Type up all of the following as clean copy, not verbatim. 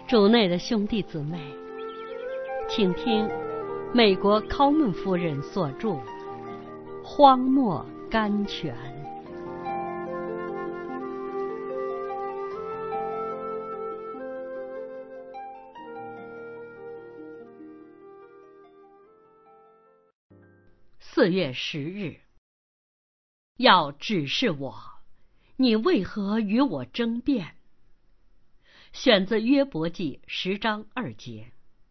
主内的兄弟姊妹，请听美国考门夫人所著《荒漠甘泉》。4月10日，要指示我，你为何与我争辩？选自约伯记10章2节。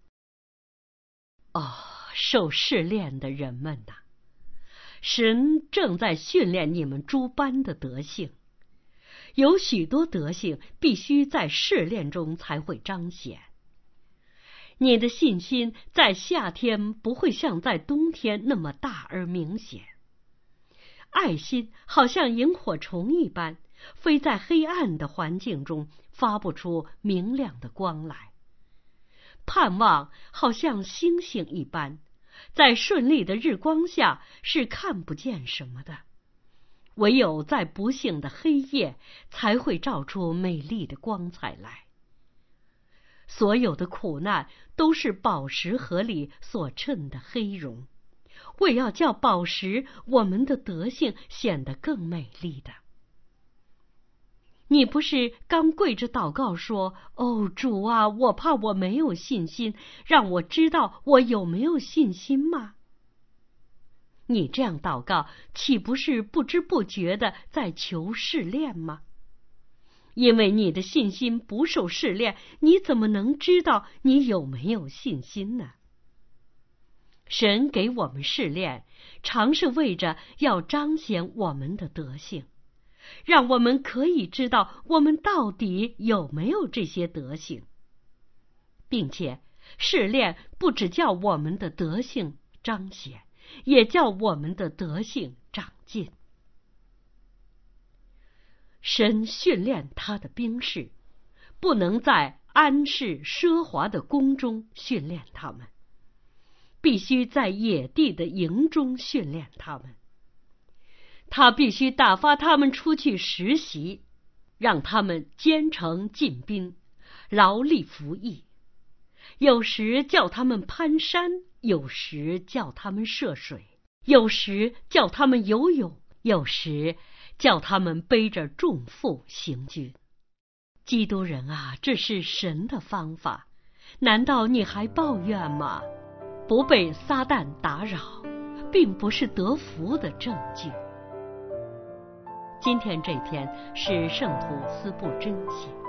受试炼的人们哪，神正在训练你们诸般的德性。有许多德性必须在试炼中才会彰显。你的信心在夏天不会像在冬天那么大而明显。爱心好像萤火虫一般，飞在黑暗的环境中，发不出明亮的光来。盼望好像星星一般，在顺利的日光下是看不见什么的，唯有在不幸的黑夜才会照出美丽的光彩来。所有的苦难都是宝石盒里所衬的黑绒，为要叫宝石我们的德性显得更美丽的。你不是刚跪着祷告说，主啊，我怕我没有信心，让我知道我有没有信心吗？你这样祷告，岂不是不知不觉的在求试炼吗？因为你的信心不受试炼，你怎么能知道你有没有信心呢？神给我们试炼，常是为着要彰显我们的德性，让我们可以知道我们到底有没有这些德性，并且试炼不只叫我们的德性彰显，也叫我们的德性长进。神训练他的兵士，不能在安适奢华的宫中训练他们，必须在野地的营中训练他们。他必须打发他们出去实习，让他们兼程进兵，劳力服役。有时叫他们攀山，有时叫他们涉水，有时叫他们游泳，有时叫他们背着重负行军。基督人啊，这是神的方法，难道你还抱怨吗？不被撒旦打扰，并不是得福的证据。今天这篇是圣徒斯布真写。